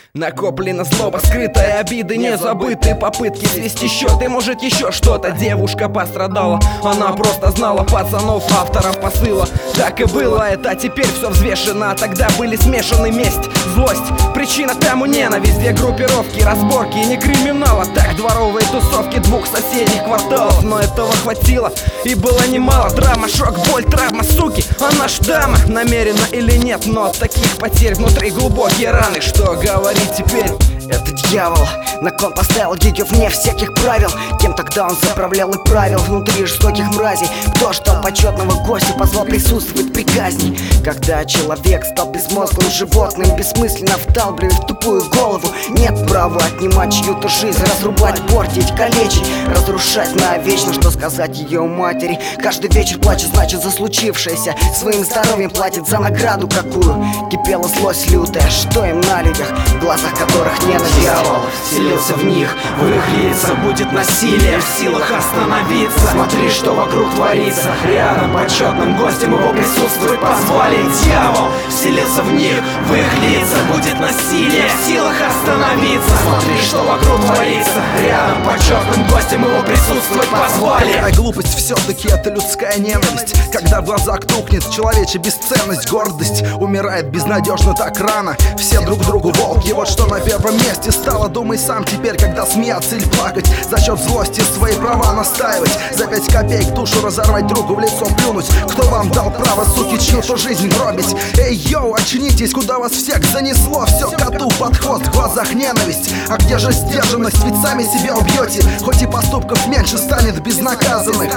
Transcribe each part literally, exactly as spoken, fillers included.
Накоплена злоба, скрытая обиды, не забытые попытки свести счеты. Может еще что-то, девушка пострадала. Она просто знала пацанов, авторов посыла. Так и было, это теперь все взвешено. Тогда были смешаны месть, злость, причина тому ненависть. Две группировки, разборки, не криминала. Так дворовые тусовки двух соседних кварталов. Но этого хватило и было немало. Драма, шок, боль, травма, суки. Она ж дама, намеренно или нет, но от таких потерь внутри глубокие раны. Что говорить теперь? Это дьявол, на кон поставил ее вне всяких правил. Кем тогда он заправлял и правил внутри жестоких мразей? Кто что почетного гостя позвал присутствовать при казни? Когда человек стал безмозглым животным, бессмысленно вдалбливая в тупую голову. Нет права отнимать чью-то жизнь, разрубать, портить, калечить, разрушать навечно. Что сказать ее матери? Каждый вечер плачет, значит, за случившееся. Своим здоровьем платит за награду какую. Кипела злость лютая, что им на людях, в глазах которых нет. Дьявол вселился в них, в их лица будет насилие, в силах остановиться. Смотри, что вокруг творится, рядом почетным гостем его присутствовать позвали. Дьявол вселился в них, в их лица будет насилие, в силах остановиться. Смотри, что вокруг творится, рядом почетным гостем его присутствовать позвали. Какая глупость, все-таки это людская ненависть. Когда в глазах тухнет человечья бесценность, гордость умирает безнадежно так рано. Все друг другу волки, вот что на первом месте стало. Думай сам теперь, когда смеяться или плакать, за счет злости свои права настаивать, за пять копеек душу разорвать, другу в лицо плюнуть. Кто вам дал право, суки, чью-то жизнь гробить? Эй, йоу, очнитесь, куда вас всех занесло? Все коту под хвост, в глазах ненависть. А где же сдержанность? Ведь сами себя убьете. Хоть и поступков меньше станет безнаказанных.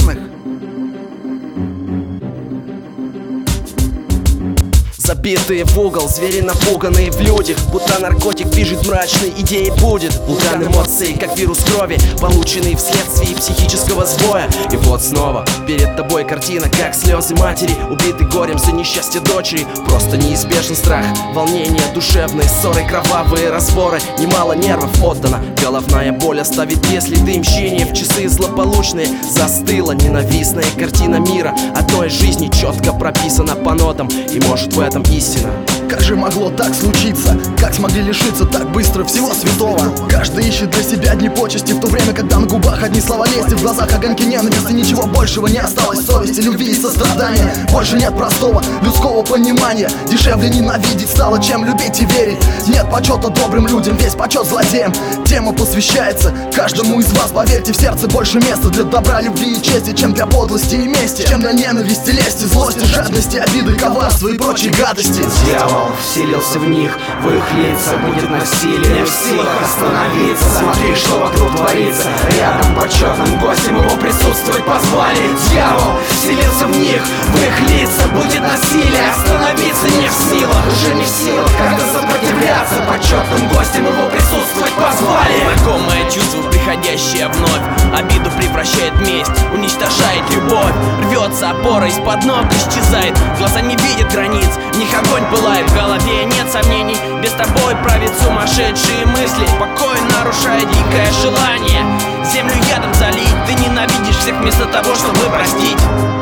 Забитые в угол, звери напуганные в людях. Будто наркотик бежит, мрачной идеей будет. Вулкан эмоций, как вирус крови, полученный вследствие психического сбоя. И вот снова перед тобой картина, как слезы матери, убиты горем за несчастье дочери. Просто неизбежен страх, волнение душевные, ссоры, кровавые разборы. Немало нервов отдано, головная боль оставит те следы мщения. В часы злополучные застыла ненавистная картина мира. Одной жизни четко прописана по нотам, и может в этом истина. Как же могло так случиться? Как смогли лишиться так быстро всего святого? Каждый ищет для себя одни почести, в то время, когда на губах одни слова лести, в глазах огоньки ненависти. Ничего большего не осталось, совести, любви и сострадания. Больше нет простого людского понимания. Дешевле ненавидеть стало, чем любить и верить. Нет почета добрым людям, весь почет злодеям. Тема посвящается каждому из вас. Поверьте, в сердце больше места для добра, любви и чести, чем для подлости и мести, чем для ненависти, лести, злости, жадности, обиды, коварства и прочей гадости. Дьявол вселился в них, в их лица будет насилие, не в силах остановиться. Смотри, что вокруг творится, рядом почетным гостем его присутствовать позвали. Дьявол вселился в них, в их лица будет насилие, остановиться не в силах, уже не в силах как-то сопротивляться. Почетным гостем его присутствовать позвали. Знакомое чувство, приходящее вновь, обиду превращает в месть, уничтожает любовь. Рвется опора, из-под ног исчезает, глаза не видят границ, в них огонь пылает, в голове нет сомнений. Без тобой правит сумасшедшие мысли, покой нарушает дикое желание землю ядом залить. Ты ненавидишь всех вместо того, чтобы простить.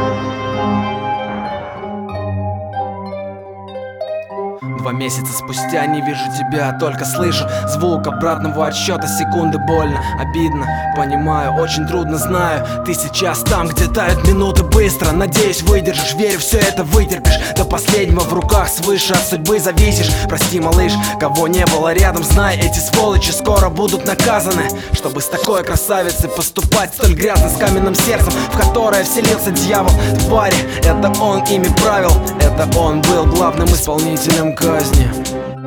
Два месяца спустя не вижу тебя, только слышу звук обратного отсчета. Секунды больно, обидно, понимаю, очень трудно, знаю. Ты сейчас там, где тают минуты быстро. Надеюсь, выдержишь, верю, все это вытерпишь. До последнего в руках свыше от судьбы зависишь. Прости, малыш, кого не было рядом, знай, эти сволочи скоро будут наказаны. Чтобы с такой красавицей поступать столь грязно, с каменным сердцем, в которое вселился дьявол в баре. Это он ими правил, это он был главным исполнителем казни.